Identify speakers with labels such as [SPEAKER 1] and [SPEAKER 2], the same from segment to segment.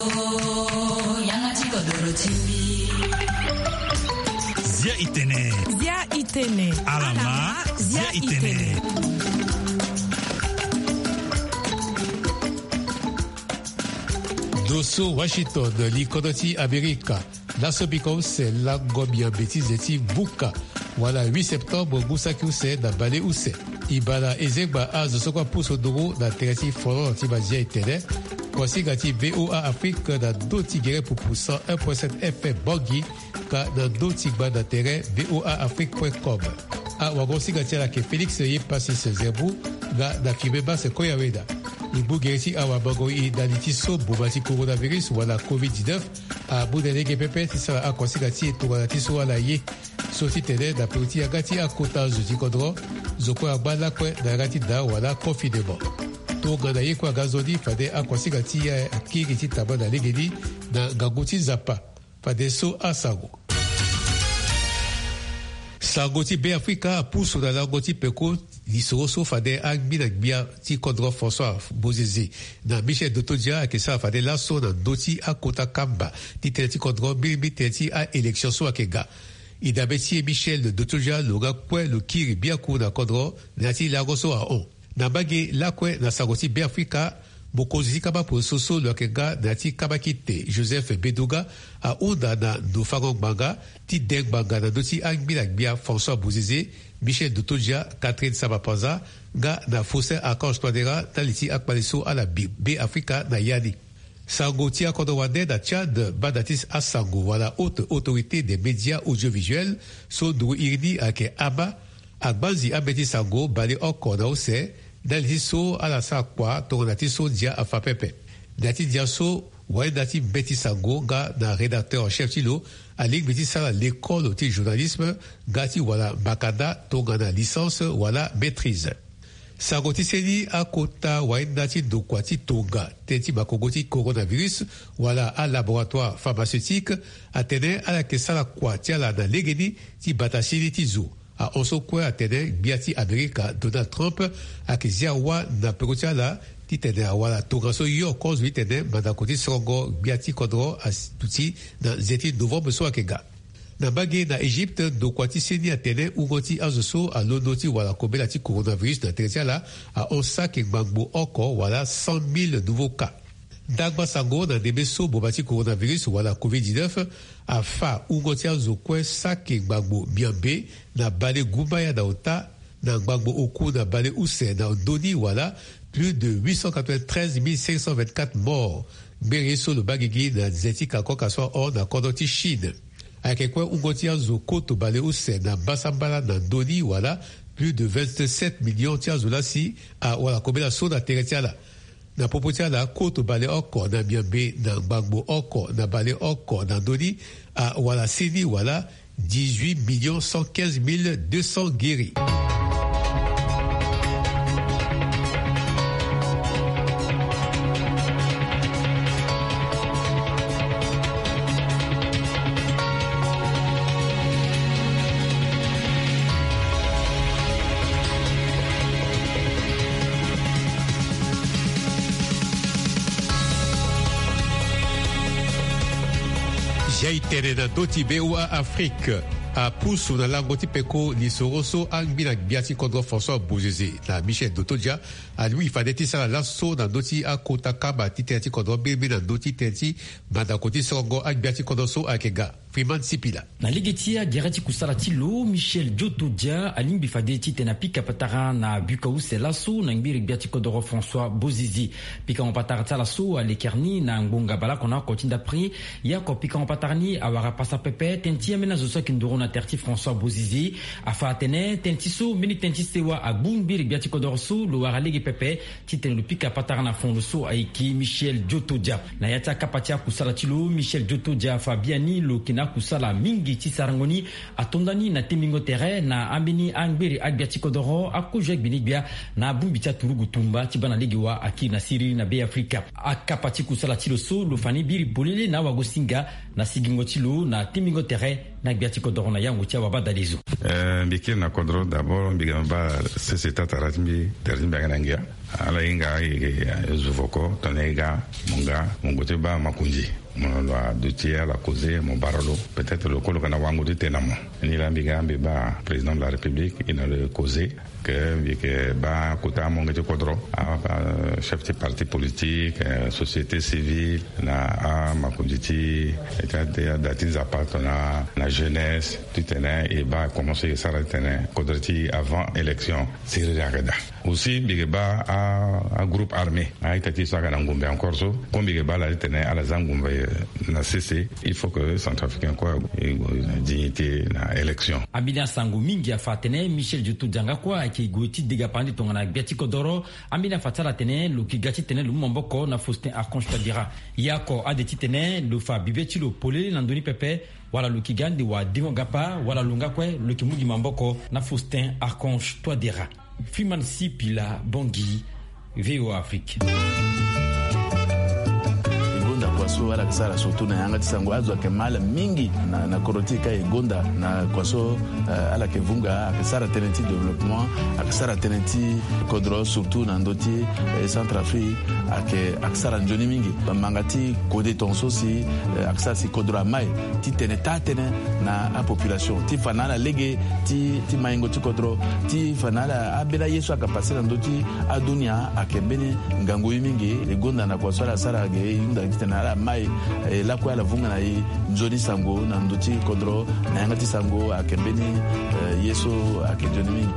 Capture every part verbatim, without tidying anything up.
[SPEAKER 1] Zia Itene.
[SPEAKER 2] Zia Itene.
[SPEAKER 1] Alama. Zia Itene.
[SPEAKER 3] Dosso Washington, l'Iconoti America. La Sobicom, c'est la Gomia Betizeti Buka. Voilà, huit septembre, Goussakiuse, na Balé Ousse. Ibala Ezegba Az Sokwa Pousso Doro, na Teresi Foron, Tibazia Itene. Kwasi Gati V O A Afrique, na Doti Gere pour Poussan, un virgule sept F M Bangui, ka na Doti Gba na Terre, V O A Afrique point com. A Wagosi Gati la ke Félix Ye Passis Zerbu, ga na Fimeba se Koyaweda. Ibu Geresi Awa Bangoi Daniti So, Boubati Coronavirus, wala covid dix-neuf, a Boudene Gepepe, Tissa a Kwasi Gati et Touranati So ala Ye. Soti Tene, na Peuti Agati a Kota Zoti Kodro, Zoko Abala Kwe, na Rati Da, wala confinement. To gana ye kwa gazodi fade akwasi gati ya akiri taba na legedi na gaguti zapa fade so asago sagoti be Afrika puso na langoti peko lisoroso fade agbi na gbia ti kodro François Bozeze na Michel Dotodia ke sa fade laso na doti akota kamba ti tenti kodro bilbi tenti a élection so akega idabeti Michel Dotodia loga kwe lo kiri biako na kodro na ti lagoso a on na bagi lakwe na sagoti be Afrika bokozi kaba po soso lokega nati kabakite Joseph Beduga a onda na do farong banga ti deng banga na doti angbi la bia François Bozeze Michel Dotodia Catherine Sabapanza ga na fosse Archange Touadéra taliti akpaliso à la be Afrika na yani Sangoti a Kodowade na Tchad Badatis Asango voilà haute autorité des médias audiovisuels so do irdi ake aba Agbanzi abeti sango bali oko na ose daliti so ala sa kwa tonati so dia afa pepe dati dia so wa dati beti sango ga na rédacteur en chef tilo ali beti sala l'école de journalisme gati wala bakada tongana licence wala maîtrise sagoti seni akota wa dati dokwati tonga tenti bakogoti coronavirus wala à laboratoire pharmaceutique atene ala kesala kwa tiala na legeni ti batasini ti zo a onso kwe atene biati Amerika Donald Trump akizia wa na perotia la ti tene awala tongaso yo cause vi tene mandakoti songo biati kodro astuti na zeti novembre so akega na bagi na Egypte do kwati seni atene ugoti azoso a lonoti wala kobela ti coronavirus na teretia la a onsa ke gbangbo oko wala cent mille nouveaux cas Dagba sango na debeso bobati coronavirus wala covid dix-neuf a fa ungotia zokwe sake gbagbo biambe na bale gumbaya na ota na gbagbo oku na bale use na doni wala plus de huit cent quatre-vingt-treize mille cinq cent vingt-quatre morts bereso le bagigi na zeti kakoka so on na kodoti Chine akekwe ungotia zoko to bale use na basambala na doni wala plus de vingt-sept millions tia zolasi a wala kobela so na teretia la na popotia la koto bale oko na biambe na gbagbo oko na bale oko na doni a wala sini wala dix-huit millions cent quinze mille deux cents guéris. Jaitene na doti B O A Afrique a poussou na langoti peko ni soroso angbi na biati kodro François Bozeze na Michel Dotodia a lui fadeti sala lasso na doti a kota kaba titenti kodro bilbi na doti tenti mandakoti songo angbiati kodro so akega Freeman Sipila
[SPEAKER 4] na ligetia gerati kusala tilo Michel Dotodia alimbi fadeti tena pika patara na buka use lasso na ngbi biati kodro François Bozeze pika on patara tala so a lekerni na ngonga bala kona kotinda pri ya ko pika on patarni awara pasa pepe tenti amena zoso kindoro na terti François Bozeze afa atene tentiso mini tentisewa agbumbi biati kodro so lo waralege pepe titen le pika patara na fond so aiki Michel Dotodia na yata kapatia kusala tilo Michel Dotodia Fabiani lo kina kusala mingi tisarangoni atondani na temingo terre na ambini angbiri agbiati kodoro akujek binibia na bumbita turugu tumba tibana legiwa aki na siri na be Afrika akapati kusala tilo so lo fani biri bolele na wagosinga na sigingo tilo na temingo terre na biati kodoro na yango tia waba dalizo
[SPEAKER 2] euh biki na kodoro d'abord biga ba seseta taratmi terzimba ngangia ala inga zuvoko tonega munga mungote ba makunji mon la doutier la causer mon barolo peut-être le colo kana wangu de tenamo ni la biga ba président de la république il a le causé que que ba kota monge de kodro a chef de parti politique société civile na a makunji eta de datis appartenant la jeunesse tout tenait et ba commencer ça tenait kodroti avant élection c'est reda aussi biga ba a groupe armé a été ça kana ngombe encore so comme biga ba la tenait à la zangombe na C C il faut que Centrafricain quoi dignité na élection
[SPEAKER 4] Abidjan sangu mingi afatene Michel Djotou Djanga kwa ki goti diga pandi tongana biati kodoro amina fatala tene lu kigati tene lu momboko na Faustin Archange Tadira yako adeti tene lu fa bibeti lu polele nandoni pepe wala lu kigandi wa dingo gapa wala lunga kwe lu kimugi mamboko na Faustin Archange Tadira Fiman Sipila Bongi V O Afrique
[SPEAKER 5] kwaso wala kisara surtout na yanga tisango azo kemala mingi na na korotika egonda na kwaso uh, ala kevunga akisara tenenti développement akisara tenenti kodro surtout na ndoti eh, Centrafrique ake akisara njoni mingi bamangati kode tonso si uh, akisara si kodro mai ti teneta tene na a population ti fanala lege ti ti maingo ti kodro ti fanala abela yesu akapasira na ndoti adunia akebene ngango mingi egonda na kwaso ala sara ge inda na mai la kwa la vunga na i njoni sango na ndoti kodro na yangati sango akembeni uh, yeso akenjoni mingi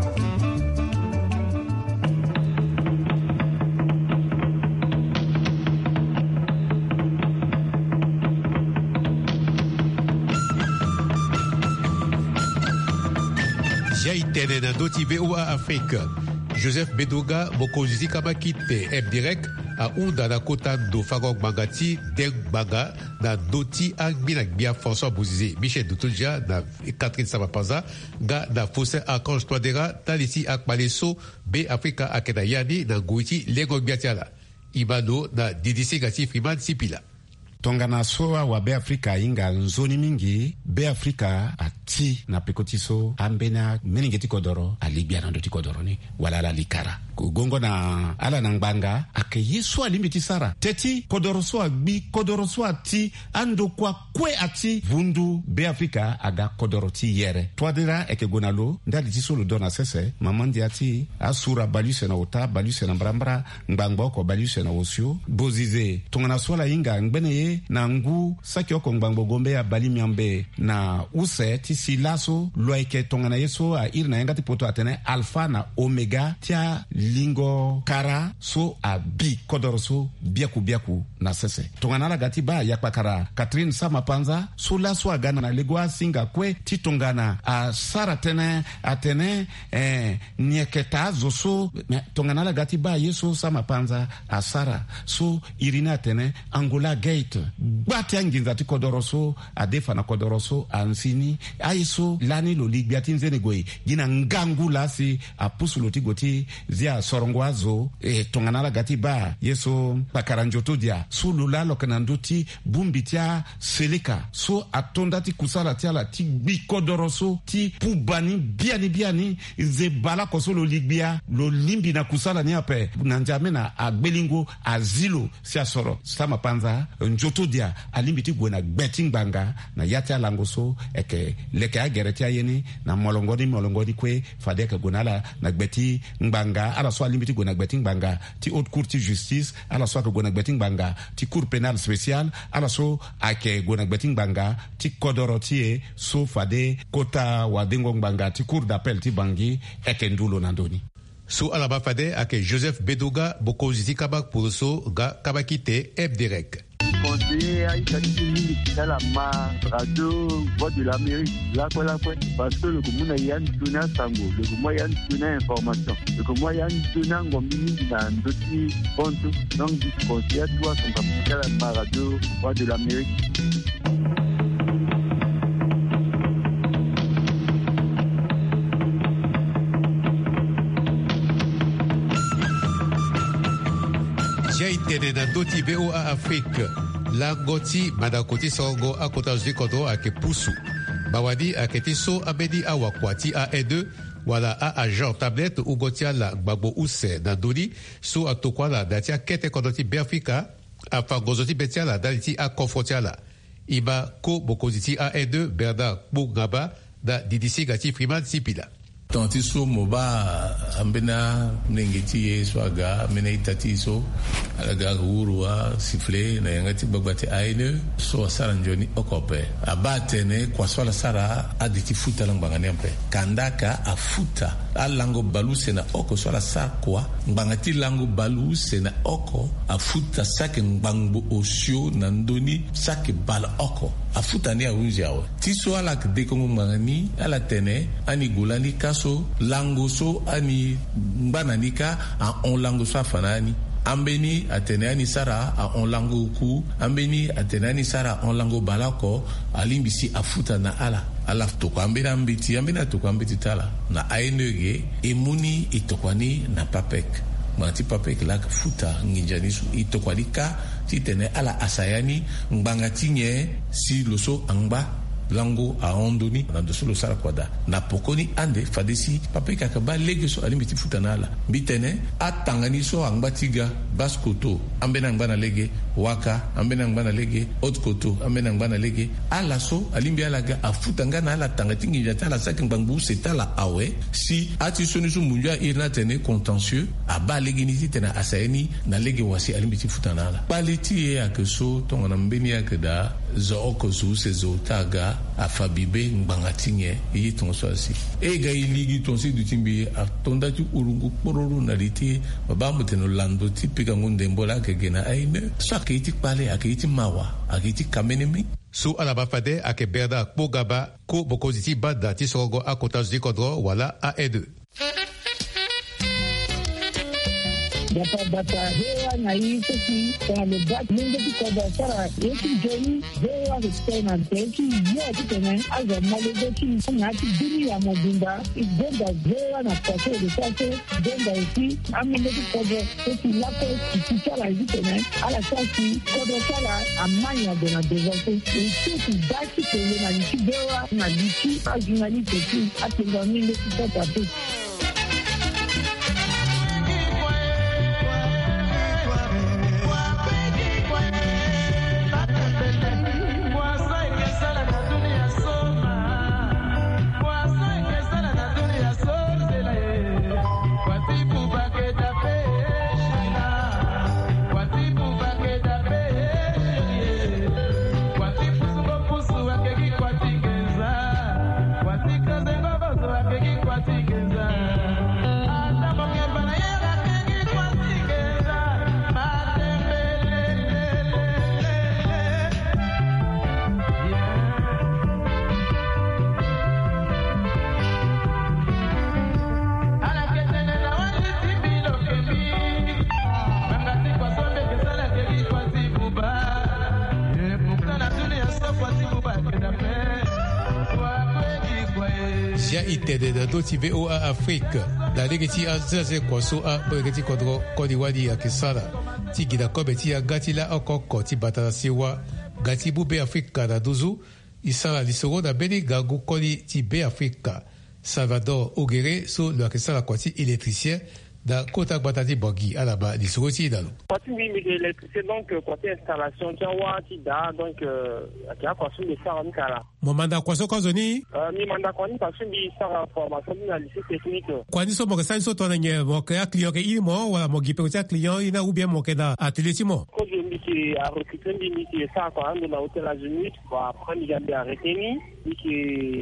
[SPEAKER 3] Jaitene na ndoti V O A Afrique Joseph Bedoga Mokonzi Kamakite M direct a unda na kota do Fagog Mangati Deng Banga na Doti Angmina Bia François Bouzizé Michel Doutoudja na Catherine Samapanza ga na Faustin Archange Twadera Talisi Akmaleso B Africa Akena Yani na Ngouiti Lego Biatiala Imano na Didisi Gati Freeman Sipila
[SPEAKER 6] tongana soa wa be Afrika inga nzoni mingi be Afrika ati na pekotiso ambena meningeti kodoro a Libya na ndoti kodoro ni wala la likara gongo na ala na ngbanga ake yesu alimiti sara teti kodoro so agbi kodoro so ati ando kwa kwe ati vundu be Afrika aga kodoro ti yere twadira eke gonalo ndali ti solo dona sese mamandi ati asura baluse na ota baluse na mbrambra ngbangbo ko baluse na osio bozize tongana sola inga ngbene na ngu saki oko ngbangbo gombe ya bali miambe na use ti silaso loike tongana yeso a irna yanga ti poto atene alpha na omega tia lingo kara so a bi kodoro so biaku biaku na sese tongana la gati ba yakpa kara Catherine Samapanza so la so agana na legwa singa kwe ti tongana a sara tene atene eh, nieketa zoso tongana la gati ba yeso Samapanza a sara so irina atene Angola Gate gbati anginza ti kodoroso adefa na kodoroso ansini aiso lani lo ligbiati nzene goyi gina ngangu lasi apusulo ti goti zia sorongwazo e tonganala gati ba yeso pakaranjoto dia sulu lalo kananduti bumbitia seleka so atonda ti kusala ti ala ti gbi kodoroso ti pubani biani biani ze bala koso lo ligbia lo limbi na kusala ni ape nanjame na agbelingo azilo si asoro Samapanza njoto dia alimbiti gwena gbeti ngbanga na yati alangoso eke leke agereti ayeni na molongodi molongodi kwe fadeke gonala na gbeti ngbanga ala so alimbiti gwena gbeti ngbanga ti haute cour ti justice ala so gwena gbeti ngbanga ti cour pénale spéciale ala so ake gwena gbeti ngbanga ti kodoro ti e so fade kota wa dengo ngbanga ti cour d'appel ti bangi eke ndulo nandoni
[SPEAKER 3] so alaba fade ake Joseph Bedoga Bokoziti Kabak Poroso ga Kabakite Ebderek
[SPEAKER 7] conseiller à Italie, dans la radio, voix de l'Amérique, là quoi là quoi, parce que le commun y a une donnée sango, le commun y a une donnée information, le commun y a une donnée en gommine dans d'autres comptes, donc du conseiller toi son capital à la radio, voix de l'Amérique.
[SPEAKER 3] J'ai été dans d'autres V O A Afrique. Langoti Madakoti Songo Akota Zikodo Ake Pusu. bawadi aketi so abedi awa kwati a e deux wala a agent tablette ugotia la gbagbo use na doni so atokwa la datia kete kodoti Afrika afa gozoti betia la daliti a konfrontia la iba ko bokoziti a e deux berda bugaba da didisi gati Freeman Sipila
[SPEAKER 8] tanti so moba ambena nengeti ye swaga mena itati so alaga urua sifle na yangati bagbati aine so sara njoni okope abate ne kwa swala sara aditi futa langbanga nempe kandaka afuta alango baluse na oko swala sakwa ngangati lango baluse na oko afuta sake ngbango osio na ndoni sake bala oko afuta ni awunji awe tiso ala kdekongo ngangani ala tene ani gulani kaso lango so ani mbana nika a on lango so fanani ambeni atenani sara a on lango ku ambeni atenani sara on lango balako alimbisi afuta na ala ala toko ambena ambiti ambena toko ambiti tala na ainege emuni itokwani na papek mati papek la futa nginjanisu itokwani ka titene ala asayani ngbanga tinye si loso angba lango a ondoni na dosolo sara kwada na pokoni ande fadesi papeka kaba lege so alimiti futanala bitene atangani so angbatiga baskoto ambena ngbana lege waka ambena ngbana lege otkoto ambena ngbana lege ala so alimbi alaga afutanga na ala tangatingi jata la sakin bangbu setala awe si ati soni so munja irna tene contentieux aba lege ni tena asayeni na lege wasi alimiti futanala baleti e akeso tongona mbeni akeda zo oko zu se zo taga afabibe ngbangatinye yi tonswasi e ga iligi tonsi dutimbi atonda tu urungu pororo na liti baba muteno lando tipika ngunde mbola kegena aine sakiti pale akiti mawa akiti kamenemi
[SPEAKER 3] su alabafade ake berda pogaba ko bokoziti bada ti sogo akota zikodro wala a e deux
[SPEAKER 9] Data data hewa na hii sisi kwa lebat mungu tikoda sara yeki joni hewa kutena teki yote tena aza malezeki ngati dini ya mobimba igenda hewa na kwaso de kwaso genda isi amile tikoda esi lako kisala hizi tena ala sasi kodo sala amanya de na desase isi dati tele na nchi hewa na nchi ajunali teki atenda mile tikoda teki
[SPEAKER 3] itede na doti V O A Afrique na legeti azaze kwaso a begeti kodro kodiwadi ya kisara ti gida kobeti ya gati la okoko ti batala siwa gati bu be Afrika na duzu isara lisoro na beni gagu kodi ti be Afrika Salvador Ogere so lo kisara kwati électricien da kota batati bogi alaba lisoro ti dalu
[SPEAKER 10] kwati oui mais l'électricien donc côté installation jawa ti da donc akia kwaso de sara mikala
[SPEAKER 3] mo manda kwaso kozoni
[SPEAKER 10] mi manda kwani kwaso bi sara formation na lycée technique
[SPEAKER 3] kwani so mo ka so to na nye mo ka client ke imo wala mo gipe ta client ina ou bien mo ke da atelier ti mo
[SPEAKER 10] ko je mi ki a recruter mi ki ça quand même na hôtel la Junit pour après mi gambe arrêter ni mi ki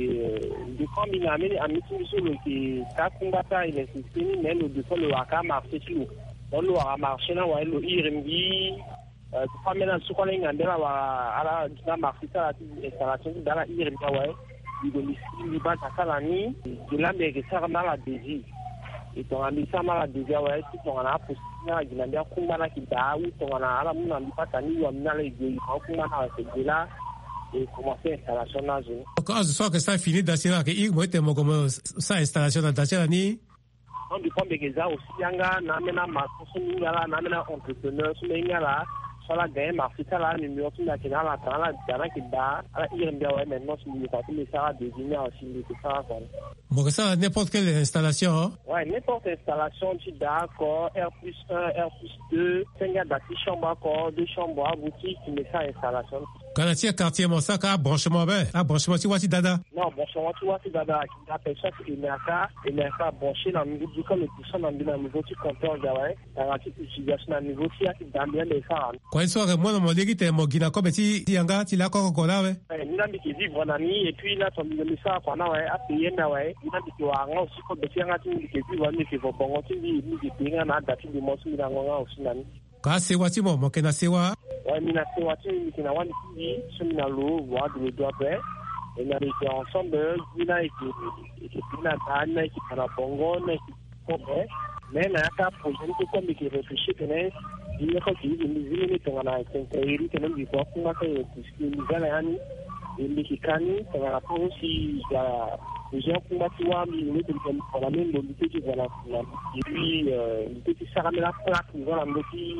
[SPEAKER 10] de combiner ameni amiti sur le ki ta kumbata ile système mais le de le waka marché ti on lo a marché na wa lo irmbi euh pas maintenant ce qu'on a ngandela wa ala na marché ta installation dans la irmbi wa il domicile liba takala ni de la mbeke sara mala deji et ton ami ça mala deji wa ti ton ana posina ginambia kumbana kida ou ton ana ala muna mbata ni wa mna le de ko kumbana se gela et commencer installation na zo
[SPEAKER 3] quand ce soit que ça fini d'assurer que il moite mo comme ça installation d'assurer ni
[SPEAKER 10] on dépend de ça aussi yanga na mena ma so ngala na mena entrepreneur so ngala soit la gagne marché ça là numéro tout là qui dans la dans la dans la qui da ala il bien ouais maintenant si il pas mais ça désigner aussi c'est ça quoi.
[SPEAKER 3] Bon ça n'importe quelle installation hein?
[SPEAKER 10] Ouais, n'importe installation tu d'accord R plus un, R plus deux, cinq gars d'assis chambre encore, deux chambres à boutique, tu mets ça installation.
[SPEAKER 3] Quand tu es quartier mon sac à branchement ben, à branchement tu vois si dada.
[SPEAKER 10] Non, branchement tu vois si dada qui appelle ça c'est une aka, une aka branché dans le niveau du comme le puissant dans le niveau du compteur gaouais, dans la petite utilisation dans le niveau qui a qui dans bien les ça.
[SPEAKER 3] Quand soir moi mon légui t'es mon gina comme ti ti anga ti la ko ko là ouais.
[SPEAKER 10] Eh, ni la mi qui vivre en ami et puis là ton milieu ça quoi na ouais, à payer na ouais, ni la mi qui wa nga aussi ko be ti anga ti mi qui vivre ni qui va bon ti ni ni qui na dati de mo ti na nga aussi na ni.
[SPEAKER 3] Ka sewa ti mo mo ke na sewa.
[SPEAKER 10] Ouais, mina sewa ti mi qui na wani ti so na lo wa de do après. Et on a été ensemble, mina et qui qui na ana qui para bongo na qui comprend. Mais na ka projet ko ko mi qui réfléchit que né il ko ti ni ni to na intérêt que non di ko ko ka e qui ni gana yani il qui kani to na po si ya les gens qui m'ont mis le pour la même mobilité qui voilà et puis il était ça ramène la plaque nous voilà petit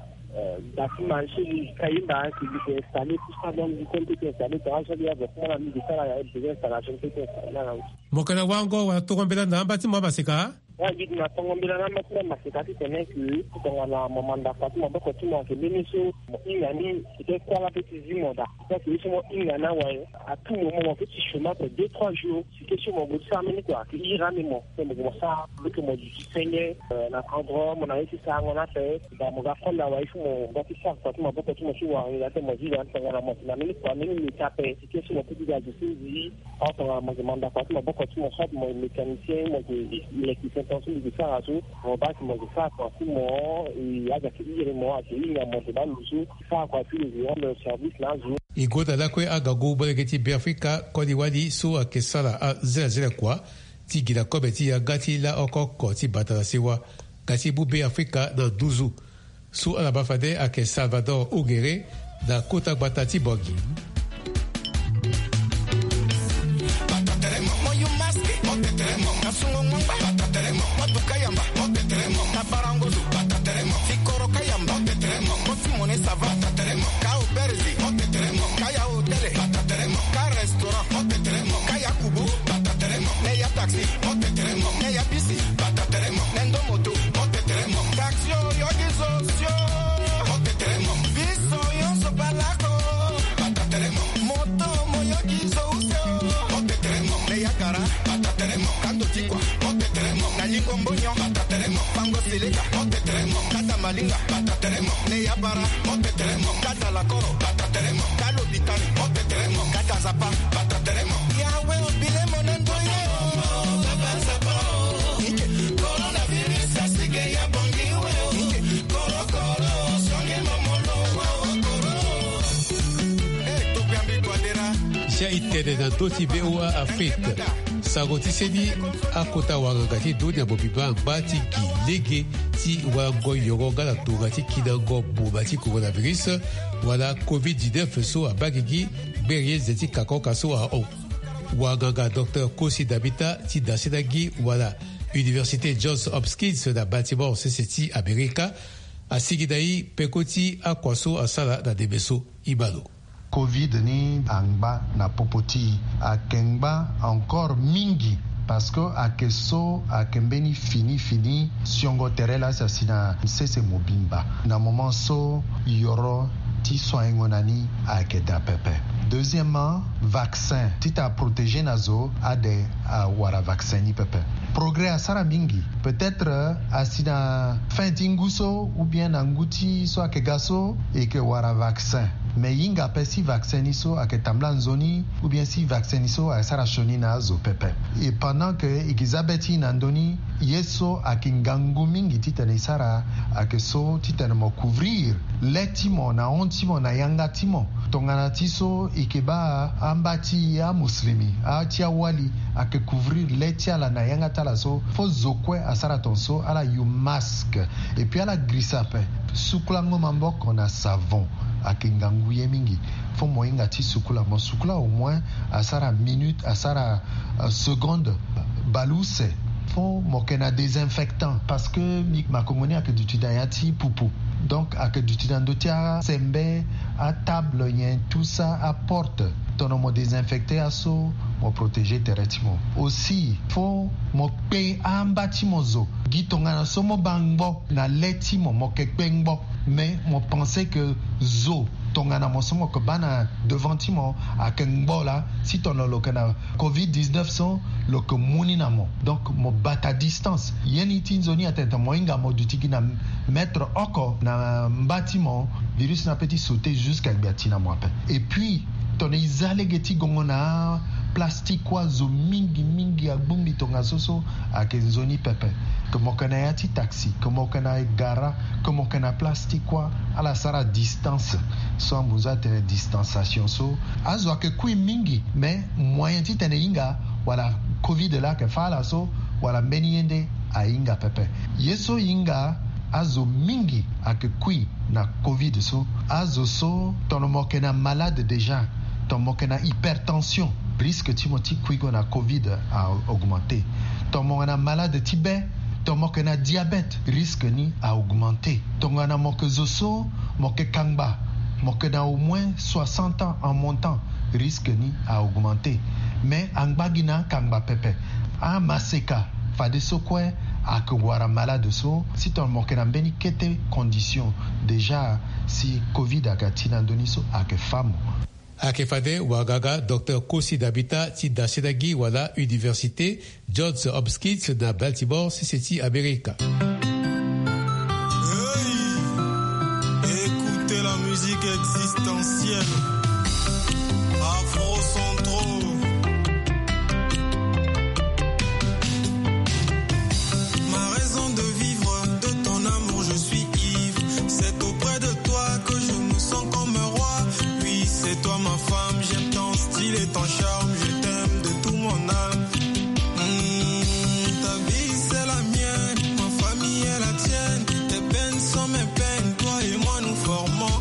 [SPEAKER 10] bâtiment chez Kaïba qui était installé tout ça dans du compte qui est installé dans ça il y avait pour la mise de ça il y avait des installations qui étaient installées
[SPEAKER 3] mo kana wango wa to ngombela na bâtiment basika.
[SPEAKER 10] Ouais, dit na tongo mbila na matna masikati tene ki tonga na momanda fatu maboko timo ke beniso inga ni c'était quoi la petite zimoda ça que c'est moi inga na ouais à tout moment petit chemin pour deux trois jours c'est question mon bout ça mais quoi que ira mais moi c'est moi ça que moi du seigneur na endroit mon ami ça on a fait bah mon gars prendre la ouais il faut mon petit ça fatu maboko timo si wa il a fait moi dit là tonga na moi na mais quoi mais il tapé c'est question mon petit gars de dit en tonga mon demande fatu maboko timo ça mon mécanicien moi l'électricien intention de faire à tout on va que moi je fais quoi tout moi et à accueillir moi accueillir moi de dans le faire quoi puis les gens le service là jour
[SPEAKER 3] igota la kwe aga go balageti Afrika kodi wadi so akesala a zera zera kwa ti gila kobeti ya gati la okoko ti batala sewa gati bu Afrika na duzu so ala bafade ake Salvador Ugere na kota batati bogi. Itede na toti B O A Afrique sagoti sedi akota wagati dunia bobiba bati gilege ti wago yogo gala tugati kidango bubati coronavirus wala covid dix-neuf so abagigi berie zeti kakoka so a o waganga docteur Kosi Dabita ti dasidagi wala Université Johns Hopkins na bâtiment C C T America asigidai pekoti akwaso asala na debeso ibalo
[SPEAKER 11] Covid ni angba na popoti akengba encore mingi parce que akeso akembeni fini fini siongo terela sasina sese mobimba na moment so yoro ti soingonani akeda pepe. Deuxièmement, vaccin. Ti ta protégé nazo ade a wara vaccin ni pepe. Progrès à Sarabingi. Peut-être à sina fin tinguso ou bien anguti so akegaso et que wara vaccin. Mais yinga pe si vacciniso a que tamlan zoni ou bien si vacciniso a sarachoni na zo pepe. Et pendant que Elizabeth Nandoni yeso a kingangu mingi titane sara a que so titane mo couvrir letimo na ontimo na yanga timo tongana tiso ikeba ambati ya muslimi a tia wali a que couvrir letia la na yanga tala so fo zokwe a sara tonso ala you masque et puis ala grisape suklango mamboko na savon a kingangu ye mingi fo moinga ti sukula mo sukula au moins a sara minute a sara uh, seconde balouse fo mokena désinfectant parce que mik makongoni a que du tidayati poupou Donc, à que du tidandotia, sembe, à table, yen, tout ça apporte ton homo désinfecté à so, mo protéger terrestre. Aussi, faut mo pe un bâtiment zo, gitonga na somo bangbo, na leti mo mo kekbengbo, mais mo pensais que zo, tongana mo somo que bana devant timo, à kengbo là, si ton lo kana covid dix-neuf son, lo que mouni na mo. Donc, mo bat à distance. Yen itin zoni atenta mo inga mo dutiki na mettre oko na bâtiment, virus na petit sauter jusqu'à biatina mo ape. Et puis, ton izale geti gongona plastique kwa zo mingi mingi agbumbi tonga soso ake zoni pepe que mokana yati taxi que mokana gara que mokana plastique kwa ala sara distance so mbuza tene distanciation so azo ake kui mingi mais moyen ti tene inga wala covid la ke fala so wala meniende a inga pepe yeso inga azo mingi ake kui na covid so azo so tono mokena malade déjà ton mokena hypertension risque Timothy Kwigo na Covid a augmenté. Ton mokena malade Tibet, ton mokena diabète risque ni a augmenté. Ton mokena moke zoso, moke kangba, mokena au moins soixante ans en montant risque ni a augmenté. Mais angbagina kangba pepe, a maseka, fade sokwe a que wara malade so, si ton mokena beni kete condition déjà si Covid a gatina doniso a que femme.
[SPEAKER 3] Akefade Wagaga, docteur Kosi Dabita, ti da Sedagi wala Université Johns Hopkins na Baltimore, C C T America.
[SPEAKER 12] Hey, écoutez la musique existentielle, Afro-Centro. Ma raison de vivre, de ton amour, je suis ivre. C'est auprès de toi que je me sens comme un roi. Oui, c'est toi ma femme, j'aime ton style et ton charme, je t'aime de tout mon âme. Mmh, ta vie c'est la mienne, ma famille est la tienne, tes peines sont mes peines, toi et moi nous formons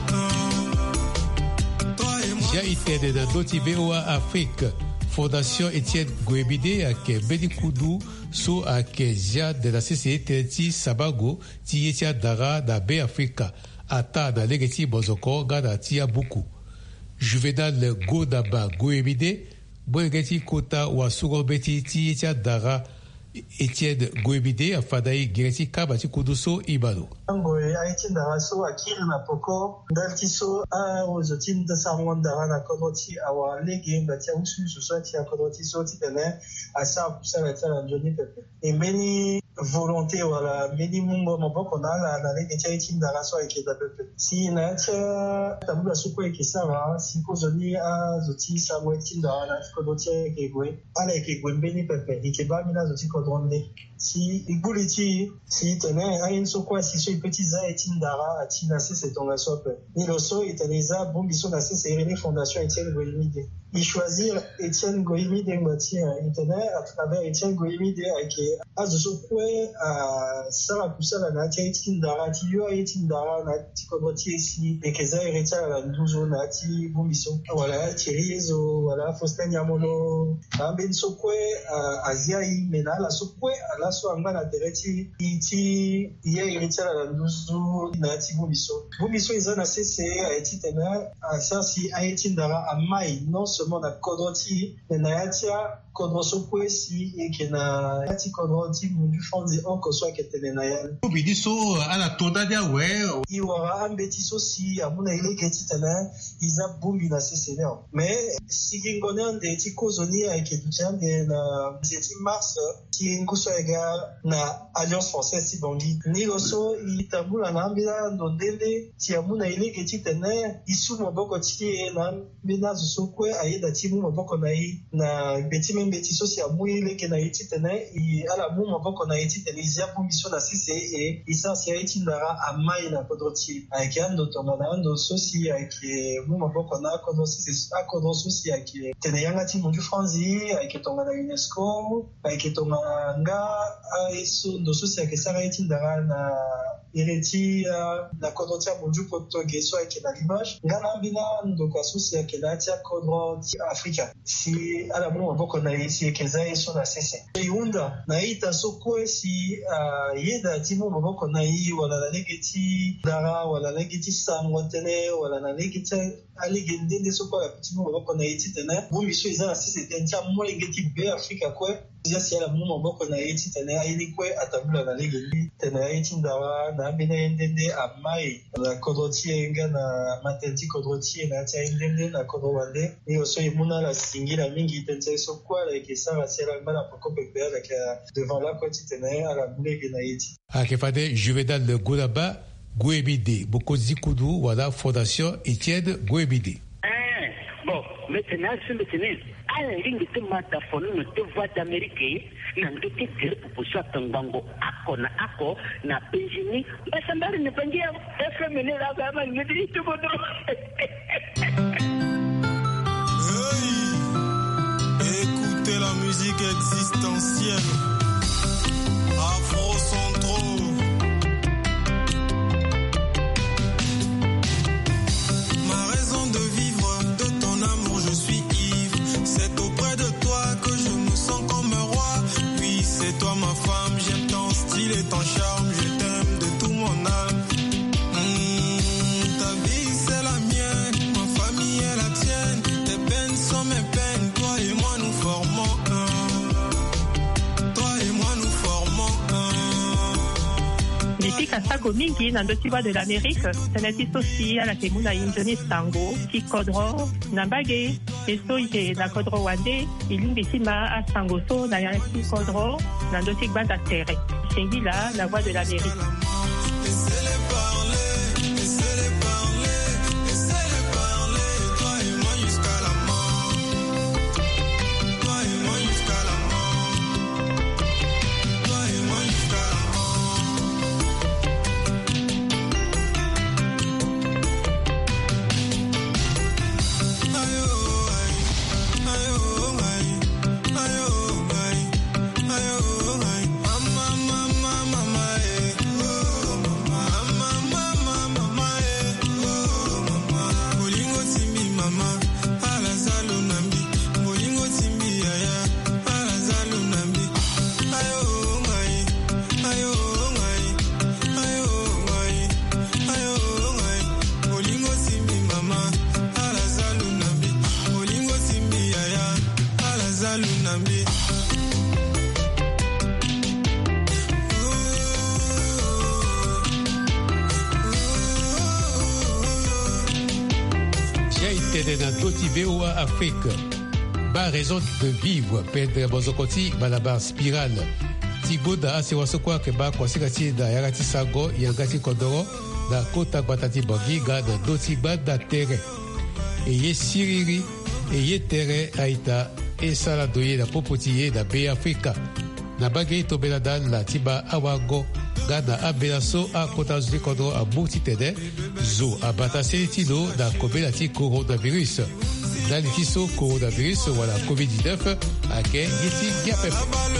[SPEAKER 12] un. Toi et moi.
[SPEAKER 3] J'ai été dans d'autres V O A Afrique. Fondation Étienne Goebide ake Bedi Kudu so ake Jia de la C C T T Sabago ti yetia dara da B Africa ata na legeti bozoko gada tia buku. Juvenal Godaba Goebide Boegeti Kota wa Sugobeti ti yetia dara Étienne Goebide afadai gereti kabati kuduso ibado.
[SPEAKER 13] Ngoe aitin dara so akiri na poko ndalti so a ozotin da sarwan dara na kodoti awa lege ngati usu so ti akodoti so ti tene asa kusala tsala njoni pepe. Embeni volonté wala meni mungo maboko na la na lege tia aitin dara so akeda pepe. Si na tia tabula suko ekisara si kozoni a zoti samwe tin dara na kodoti ekegwe ala ekegwe mbeni pepe ikeba mina zoti kodronde. Si iguliti si tene ayin so kwa si so petit za etin dara atina se c'est ton asop ni lo so itaneza bombi so na se c'est fondation Étienne Goïmide il choisir Étienne Goïmide ngati itene à travers Étienne Goïmide avec azo kwe a sara kusala na etin dara ti yo etin dara na ti kodoti ici et que ça héritier la nduzo na ti bombi so voilà Thierry zo voilà Faustin Yamolo amben so kwe Asia i mena la so kwe ala so anga na dereti iti ye héritier la nduzo na ti bumiso bumiso izana cc a eti tena a sasi a eti ndara a mai non seulement na kodoti na yatia kodroso kwesi e ke na yati kodroti mundu fonzi onko so ke tene na ya
[SPEAKER 14] bidi so ala toda dia we
[SPEAKER 13] iwa ambeti so si amuna ile ke ti tena iza bumi na cc leo mais sigingona de ti kozoni a ke tjande na dix mars ti nguso ega na Alliance Française si bongi ni loso itambula na mbila ndondele ti amuna ile ke ti tene isu maboko ti na mbina so kwe ayeda ti mu maboko na i na beti mbeti so si amu ile ke na iti tene i ala mu maboko na iti tene izia bu mission na sisi e isa si iti ndara amai na kodroti ayke ando tonga na ando so si ayke mu maboko na kodroti si akodro so si ayke tene yanga ti mundu franzi ayke tonga na UNESCO ayke tonga nga aiso ndo so si ayke sara iti ndara na ireti na kodro tia bonju poto geso ake na l'image ngana mbina ndoko asusi ake na tia kodro tia Afrika si ala mu maboko na isi ekeza yeso na sese iunda na ita sokwe si yeda timo maboko na yi wala na legeti dara wala legeti sango tele wala na legeti ali gendende sokwa timo maboko na iti tena bu miso iza na sese tentia mo legeti be Afrika kwe ya si ala mu maboko na iti tena ili kwe atabula na legeti tena iti ndawa na bina endende amai la kodrotie nga na matenti kodrotie na tia endende na kodrowande ni oso imuna la singila mingi tentia sokwa la kesa la sela mbana poko pepe la devant la koti tena ala mulege na iti
[SPEAKER 3] akefade Juvenal de Goulaba Gouébide Bokozi Koudou wala Fondation Étienne Gouébide.
[SPEAKER 15] Eh bon maintenant c'est maintenant ala lingi te mata fono te voix d'Amérique na ndote te proposition tangango ako na ako na penjini basambari ne pangia F M ne la gama ne dit tout bon.
[SPEAKER 12] Écoutez la musique existentielle Afro Centro. Ma raison de vivre, de ton amour je suis ivre. C'est auprès de toi que je me sens comme un roi. Oui, c'est toi ma femme, j'aime ton style et ton charme. Je t'aime de tout mon âme. Mmh, ta vie c'est la mienne, ma famille est la tienne. Tes peines sont mes peines, toi et moi nous formons un. Toi et moi nous formons un.
[SPEAKER 16] Lipika sago mingi na ndotiwa de l'Amérique, teneti sosi ala kemuna injoni sango, ki kodro, nambage, eso ike na kodro wande, ilimbi sima a sango so na yanki kodro, na ndotik banda tere. Sengila, la voix de l'Amérique. Afrique. Ba raison de vivre, Pedro Bozokoti, Balabar Spirale. Tiboda asiwasokwa ke ba kwasikati da yarati sago yangati kodoro da kota batati bogiga da doti bada tere. Eye siriri, eye tere aita e sala doye da popotiye da be Afrika. Na bage tobela dan la tiba awago gana abelaso a kota zuli kodoro a mouti tede zo abatase tilo da kobela ti coronavirus. Dans les tissus coronavirus ou la covid dix-neuf à quel yeti gapep.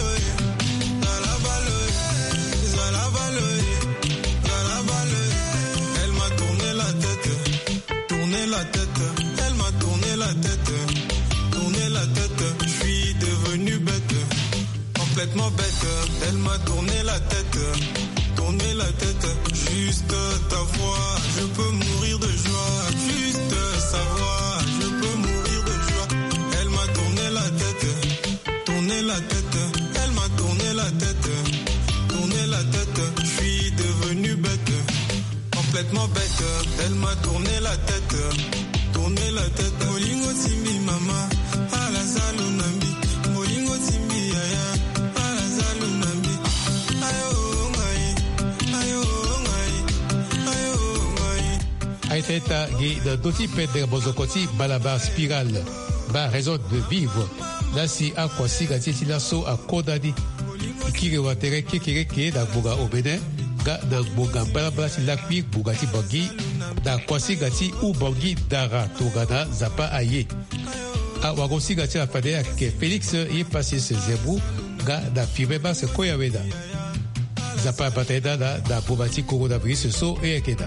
[SPEAKER 12] Elle m'a tourné la tête, tourné la tête, elle m'a tourné la tête, tourné la tête, je suis devenu bête, complètement bête, elle m'a tourné la tête, tourné la tête, juste ta voix, je peux mourir de joie, juste sa voix, je peux mourir de joie, elle m'a tourné la tête, tourné la tête, elle m'a tourné la tête, tourné la tête, je suis devenu bête, complètement bête, elle m'a tourné la tête, tourné la tête, Molingo Timbi mama, à la Zalunambi, Molingo Timbi yaya, à la Zalunambi, ayo ngai, ayo ngai, ayo ngai.
[SPEAKER 3] Aiteta gi de doti Pedro Bozokoti Balabar Spirale. Ba raison de vivre. Nasi akwasi gati tilaso a kodadi. Ikire watere kekere ke da boga obene. Ga na boga balabala ti lakwi bugati bogi. Da kwasi gati u bogi dara togana zapa aye. A wagosi gati a fade ke Félix ye passé se zebu ga da fibeba se koyaweda. zapa bateda da da pobati coronavirus so e ekeda.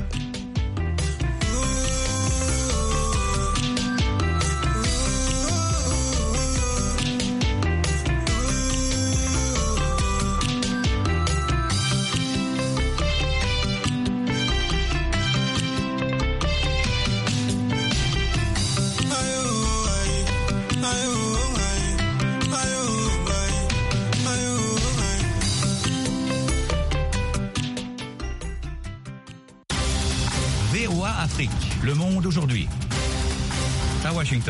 [SPEAKER 1] Le monde aujourd'hui. À Washington.